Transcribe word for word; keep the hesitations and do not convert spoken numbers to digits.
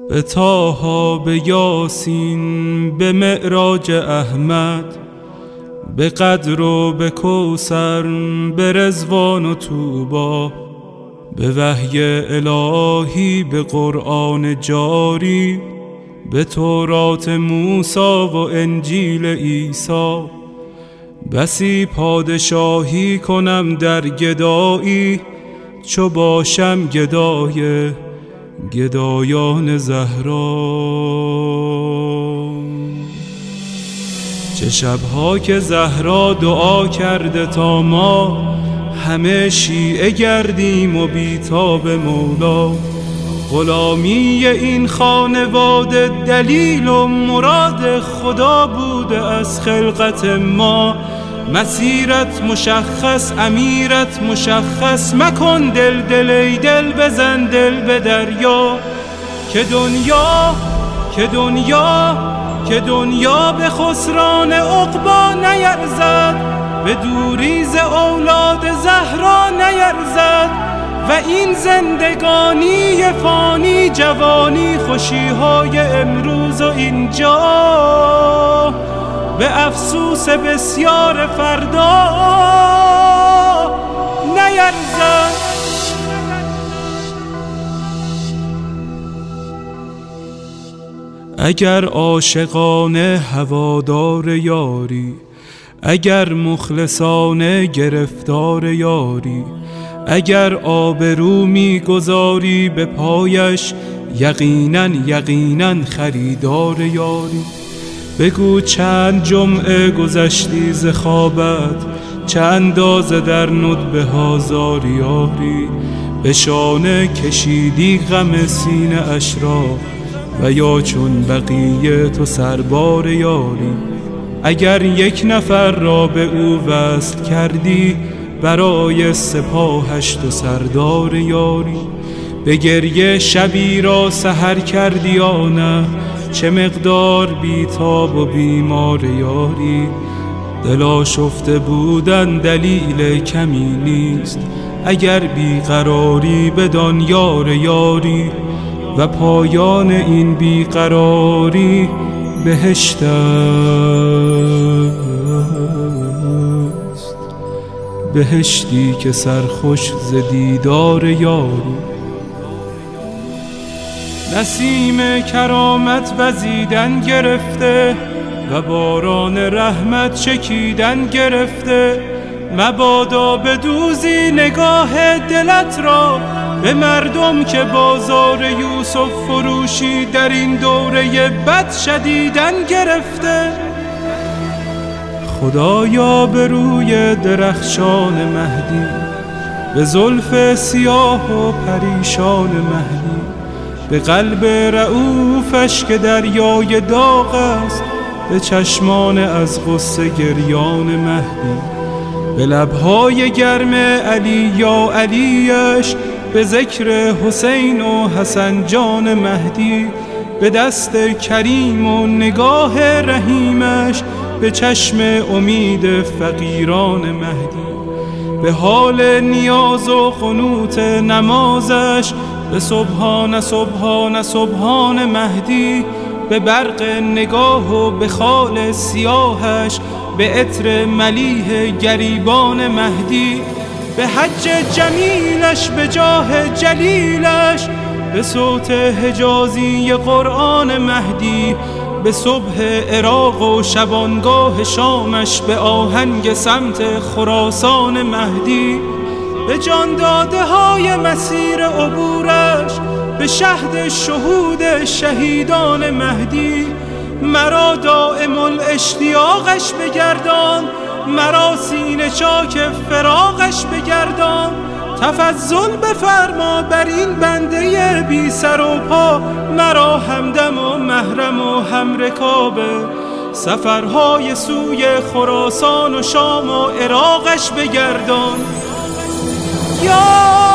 به طه، به یاسین، به معراج احمد، به قدر و به کوثر، به رضوان و طوبی، به وحی الهی، به قرآن جاری، به تورات موسی و انجیل عیسی. بسی پادشاهی کنم در گدایی، چو باشم گدای گدایان زهرا. چه شبها که زهرا دعا کرده تا ما همه شیعه گردیم و بیتاب مولا. غلامی این خانواده دلیل و مراد خدا بوده از خلقت ما. مسیرت مشخص، امیرت مشخص، مکن دل دل ای دل، بزن دل به دریا. که دنیا که دنیا که دنیا به خسران عقبی نیرزد، به دوری ز اولاد زهرا نیرزد. و این زندگانی فانی، جوانی خوشیهای امروز و اینجا، به افسوس بسیار فردا نیرزد. اگر عاشقانه هوادار یاری، اگر مخلصانه گرفتار یاری، اگر آبرو می گذاری به پایش، یقینا یقینا خریدار یاری. بگو چند جمعه گذشتی ز خوابت، چه اندازه در ندبه ها زاری یاری. به شانه کشیدی غم سینه اش را، و یا چون بقیه تو سربار یاری. اگر یک نفر را به او وصل کردی، برای سپاهش تو سردار یاری. به گریه شبی را سحر کردی یا نه، چه مقدار بیتاب و بیمار یاری. دل آشفته بودن دلیل کمی نیست، اگر بیقراری بدان یار یاری. و پایان این بیقراری بهشت است، بهشتی که سرخوش ز دیدار یاری. نسیم کرامت وزیدن گرفته، و باران رحمت چکیدن گرفته. مبادا بدوزی نگاه دلت را به مردم که بازار یوسف فروشی در این دوره بد شدیدن گرفته. خدایا به روی درخشان مهدی، به زلف سیاه و پریشان مهدی، به قلب رؤوفش که دریای داغ است، به چشمان از غصه گریان مهدی، به لبهای گرم علی یا علیش، به ذکر حسین و حسن جان مهدی، به دست کریم و نگاه رحیمش، به چشم امید فقیران مهدی، به حال نیاز و قنوت نمازش، به سبحان سبحان سبحان مهدی، به برق نگاه و به خال سیاهش، به عطر ملیح گریبان مهدی، به حج جمیلش، به جاه جلیلش، به صوت حجازی قرآن مهدی، به صبح عراق و شبانگاه شامش، به آهنگ سمت خراسان مهدی، به جان داده های مسیر عبورش، به شهد شهود شهیدان مهدی. مرا دائم الاشتیاقش بگردان، مرا سینه چاک فراقش بگردان. تفضل بفرما بر این بنده بی سر و پا، مرا همدم و محرم و همرکابه. سفرهای سوی خراسان و شام و عراقش بگردان. یا